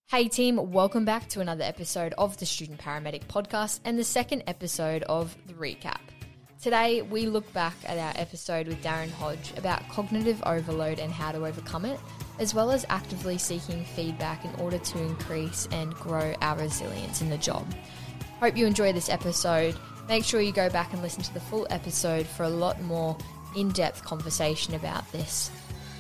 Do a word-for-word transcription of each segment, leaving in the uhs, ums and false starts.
Hey team, welcome back to another episode of the Student Paramedic Podcast and the second episode of The Recap. Today, we look back at our episode with Darren Hodge about cognitive overload and how to overcome it, as well as actively seeking feedback in order to increase and grow our resilience in the job. Hope you enjoy this episode. Make sure you go back and listen to the full episode for a lot more in-depth conversation about this.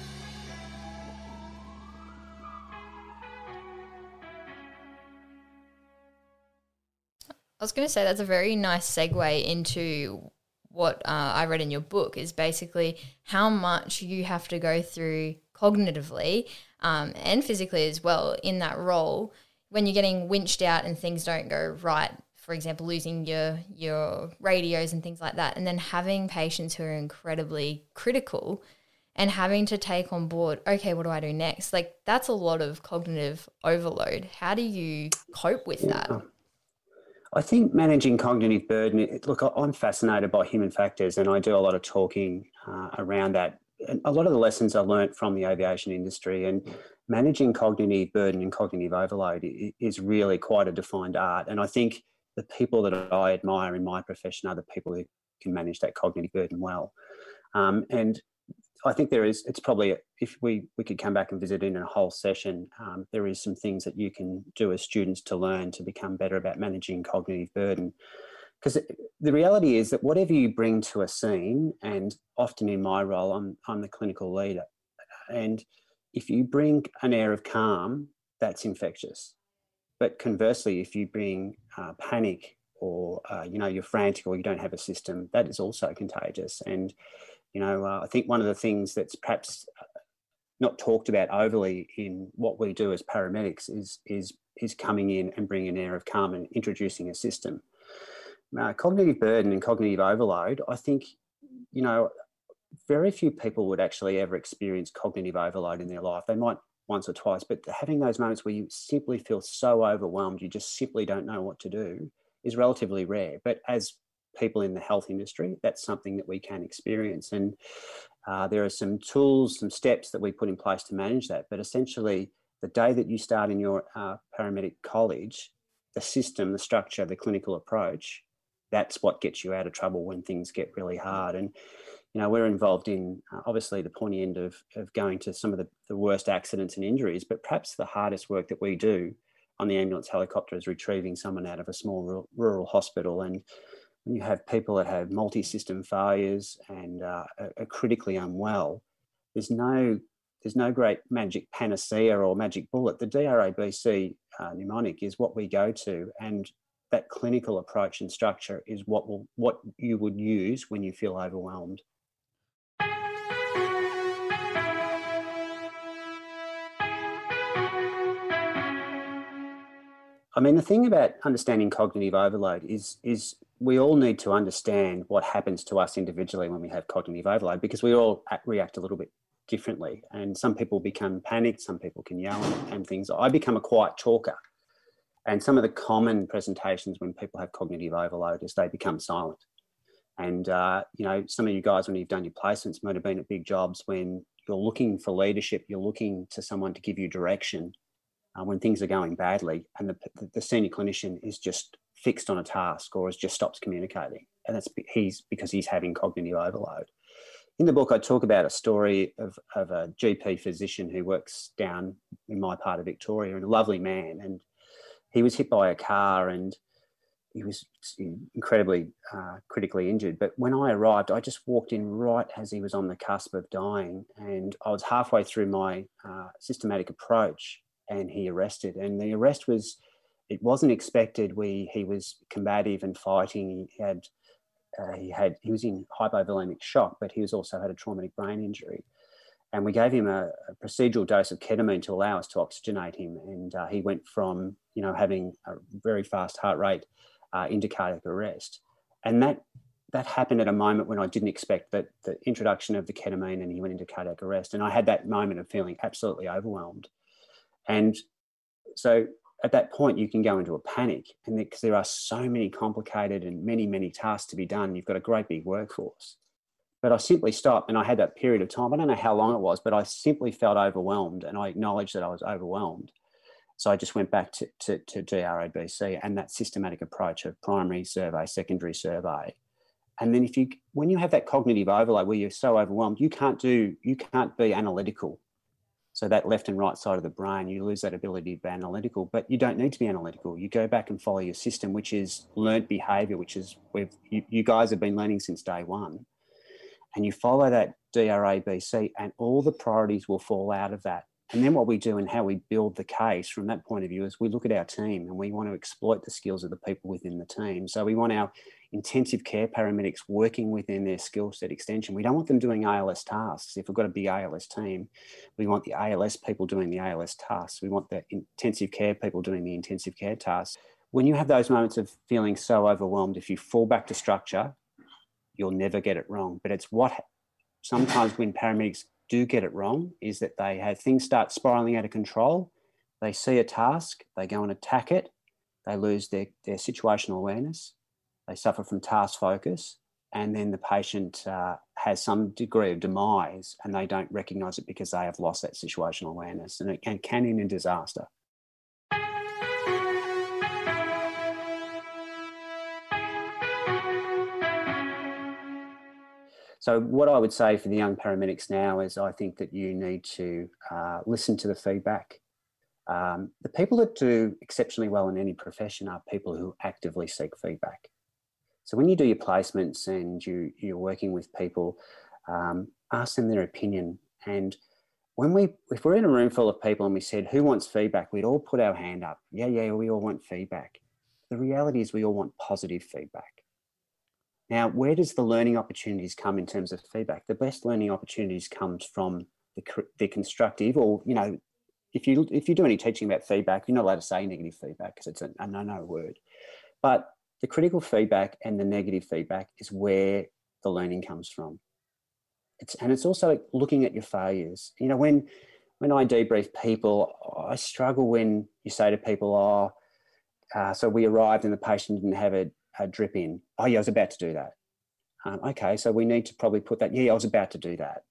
I was going to say that's a very nice segue into what uh, I read in your book is basically how much you have to go through cognitively um, and physically as well in that role when you're getting winched out and things don't go right. For example, losing your your radios and things like that, and then having patients who are incredibly critical and having to take on board, okay, what do I do next? Like that's a lot of cognitive overload. How do you cope with Yeah. that? I think managing cognitive burden, look, I'm fascinated by human factors and I do a lot of talking uh, around that. And a lot of the lessons I learnt from the aviation industry, and managing cognitive burden and cognitive overload is really quite a defined art. And I think the people that I admire in my profession are the people who can manage that cognitive burden well. Um, and I think there is, it's probably, if we, we could come back and visit in a whole session, um, there is some things that you can do as students to learn to become better about managing cognitive burden. Because the reality is that whatever you bring to a scene, and often in my role, I'm, I'm the clinical leader, and if you bring an air of calm, that's infectious. But conversely, if you bring uh, panic or, uh, you know, you're frantic or you don't have a system, that is also contagious. And You know, uh, I think one of the things that's perhaps not talked about overly in what we do as paramedics is is is coming in and bringing an air of calm and introducing a system. Uh, cognitive burden and cognitive overload, I think, you know, very few people would actually ever experience cognitive overload in their life. They might once or twice, but having those moments where you simply feel so overwhelmed, you just simply don't know what to do is relatively rare. But as people in the health industry, that's something that we can experience. And uh, there are some tools, some steps that we put in place to manage that. But essentially, the day that you start in your uh, paramedic college, the system, the structure, the clinical approach, that's what gets you out of trouble when things get really hard. And, you know, we're involved in uh, obviously the pointy end of, of going to some of the, the worst accidents and injuries, but perhaps the hardest work that we do on the ambulance helicopter is retrieving someone out of a small rural, rural hospital. And when you have people that have multi-system failures and uh, are critically unwell, there's no there's no great magic panacea or magic bullet. The D R A B C uh, mnemonic is what we go to, and that clinical approach and structure is what will what you would use when you feel overwhelmed. I mean, the thing about understanding cognitive overload is, is we all need to understand what happens to us individually when we have cognitive overload, because we all act, react a little bit differently. And some people become panicked, some people can yell and, and things. I become a quiet talker. And some of the common presentations when people have cognitive overload is they become silent. And, uh, you know, some of you guys, when you've done your placements, might have been at big jobs when you're looking for leadership, you're looking to someone to give you direction. Uh, when things are going badly and the, the senior clinician is just fixed on a task or has just stops communicating. And that's he's because he's having cognitive overload. In the book, I talk about a story of, of a G P physician who works down in my part of Victoria, and a lovely man. And he was hit by a car and he was incredibly uh, critically injured. But when I arrived, I just walked in right as he was on the cusp of dying. And I was halfway through my uh, systematic approach, and he arrested. And the arrest was, it wasn't expected. We he was combative and fighting. He had, uh, he had, he was in hypovolemic shock, but he was also had a traumatic brain injury. And we gave him a, a procedural dose of ketamine to allow us to oxygenate him. And uh, he went from, you know, having a very fast heart rate uh, into cardiac arrest. And that that happened at a moment when I didn't expect that the introduction of the ketamine, and he went into cardiac arrest. And I had that moment of feeling absolutely overwhelmed. And so at that point, you can go into a panic, and because there are so many complicated and many, many tasks to be done, you've got a great big workforce. But I simply stopped, and I had that period of time. I don't know how long it was, but I simply felt overwhelmed, and I acknowledged that I was overwhelmed. So I just went back to, to, to D R A B C and that systematic approach of primary survey, secondary survey. And then if you, when you have that cognitive overload where you're so overwhelmed, you can't do, you can't be analytical. So that left and right side of the brain, you lose that ability to be analytical, but you don't need to be analytical. You go back and follow your system, which is learnt behaviour, which is we've, you, you guys have been learning since day one. And you follow that D R A B C and all the priorities will fall out of that. And then what we do and how we build the case from that point of view is we look at our team and we want to exploit the skills of the people within the team. So we want our intensive care paramedics working within their skill set extension. We don't want them doing A L S tasks. If we've got a big A L S team, we want the A L S people doing the A L S tasks. We want the intensive care people doing the intensive care tasks. When you have those moments of feeling so overwhelmed, if you fall back to structure, you'll never get it wrong. But it's what sometimes when paramedics do get it wrong is that they have things start spiraling out of control. They see a task, they go and attack it, they lose their, their situational awareness, they suffer from task focus, and then the patient uh, has some degree of demise and they don't recognise it because they have lost that situational awareness, and it can, can end in disaster. So what I would say for the young paramedics now is I think that you need to uh, listen to the feedback. Um, the people that do exceptionally well in any profession are people who actively seek feedback. So when you do your placements and you, you're working with people, um, ask them their opinion. And when we, if we're in a room full of people and we said, who wants feedback? We'd all put our hand up. Yeah, yeah, we all want feedback. The reality is we all want positive feedback. Now, where does the learning opportunities come in terms of feedback? The best learning opportunities comes from the, the constructive, or, you know, if you if you do any teaching about feedback, you're not allowed to say negative feedback because it's a, a no-no word. But the critical feedback and the negative feedback is where the learning comes from. It's, and it's also looking at your failures. You know, when, when I debrief people, I struggle when you say to people, oh, uh, so we arrived and the patient didn't have a a drip in. Oh, yeah, I was about to do that. Um, okay, so we need to probably put that, yeah, I was about to do that.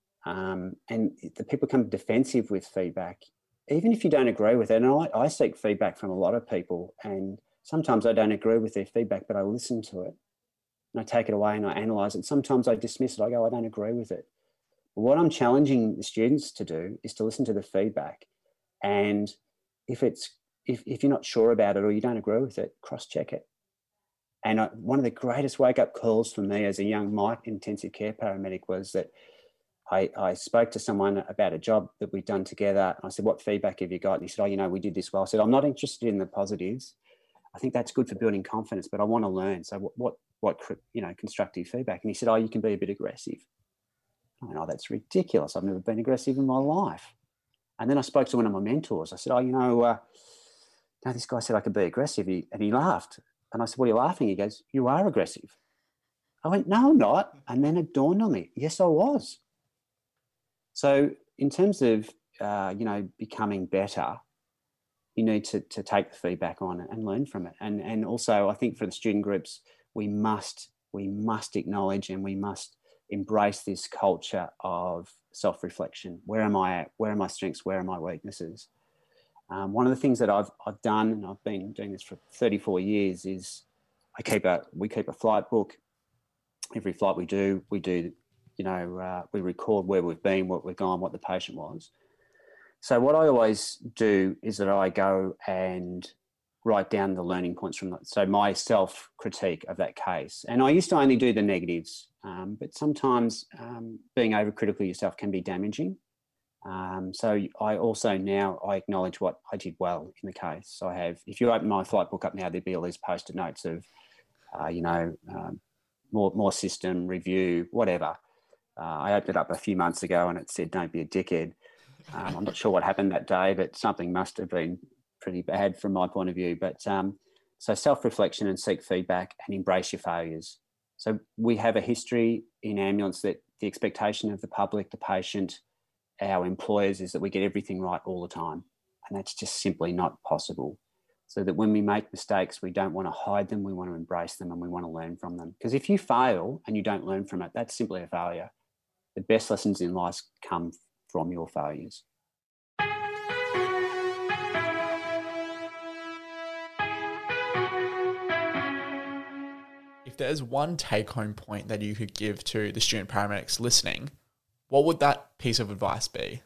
Um, and the people become defensive with feedback, even if you don't agree with it. And I, I seek feedback from a lot of people, and sometimes I don't agree with their feedback, but I listen to it and I take it away and I analyse it. Sometimes I dismiss it. I go, I don't agree with it. But what I'm challenging the students to do is to listen to the feedback. And if it's if, if you're not sure about it or you don't agree with it, cross-check it. And I, one of the greatest wake-up calls for me as a young Mike intensive care paramedic was that I, I spoke to someone about a job that we'd done together. I said, what feedback have you got? And he said, oh, you know, we did this well. I said, I'm not interested in the positives. I think that's good for building confidence, but I want to learn. So what, what, what you know, constructive feedback? And he said, oh, you can be a bit aggressive. I went, oh, that's ridiculous. I've never been aggressive in my life. And then I spoke to one of my mentors. I said, oh, you know, uh, no, this guy said I could be aggressive. He, and he laughed. And I said, what are you laughing? He goes, you are aggressive. I went, no, I'm not. And then it dawned on me, yes, I was. So in terms of, uh, you know, becoming better, you need to, to take the feedback on and learn from it. And, and also I think for the student groups, we must, we must acknowledge and we must embrace this culture of self-reflection. Where am I at? Where are my strengths? Where are my weaknesses? Um, one of the things that I've, I've done, and I've been doing this for thirty-four years, is I keep a, we keep a flight book. Every flight we do, we do, you know, uh, we record where we've been, what we've gone, what the patient was. So what I always do is that I go and write down the learning points from that. So my self-critique of that case. And I used to only do the negatives, um, but sometimes um, being overcritical of yourself can be damaging. Um, so I also now, I acknowledge what I did well in the case. So I have, if you open my flight book up now, there'd be all these post-it notes of, uh, you know, um, more, more system, review, whatever. Uh, I opened it up a few months ago and it said, don't be a dickhead. Um, I'm not sure what happened that day, but something must have been pretty bad from my point of view. But um, so self-reflection and seek feedback and embrace your failures. So we have a history in ambulance that the expectation of the public, the patient, our employers is that we get everything right all the time. And that's just simply not possible. So that when we make mistakes, we don't want to hide them, we want to embrace them and we want to learn from them. Because if you fail and you don't learn from it, that's simply a failure. The best lessons in life come from your failures. if there's one take-home point that you could give to the student paramedics listening, what would that piece of advice be?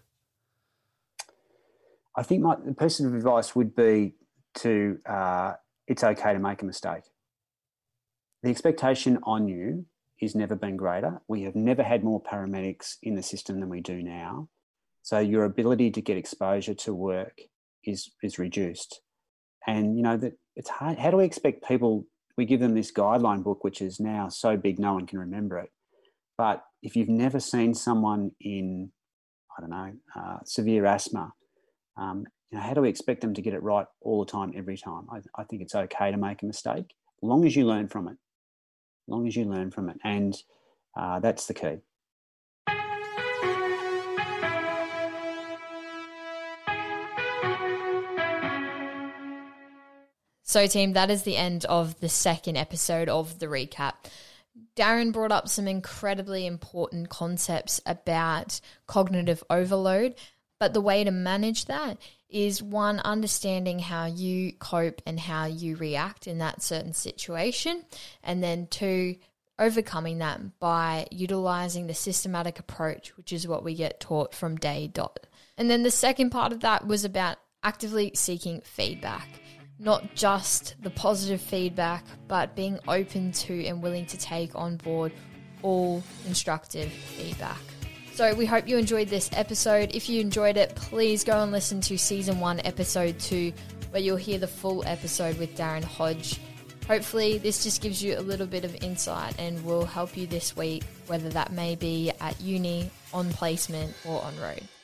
I think my the piece of advice would be to, uh, it's okay to make a mistake. The expectation on you has never been greater. We have never had more paramedics in the system than we do now. So your ability to get exposure to work is is reduced. And, you know, that it's hard. How do we expect people, we give them this guideline book, which is now so big no one can remember it. But if you've never seen someone in, I don't know, uh, severe asthma, um, you know, how do we expect them to get it right all the time, every time? I, I think it's okay to make a mistake, as long as you learn from it. As long as you learn from it. And uh, that's the key. So, team, that is the end of the second episode of the recap. Darren brought up some incredibly important concepts about cognitive overload, but the way to manage that is, one, understanding how you cope and how you react in that certain situation, and then two, overcoming that by utilizing the systematic approach, which is what we get taught from day dot. And then the second part of that was about actively seeking feedback. Not just the positive feedback, but being open to and willing to take on board all constructive feedback. So we hope you enjoyed this episode. If you enjoyed it, please go and listen to season one, episode two, where you'll hear the full episode with Darren Hodge. Hopefully this just gives you a little bit of insight and will help you this week, whether that may be at uni, on placement, or on road.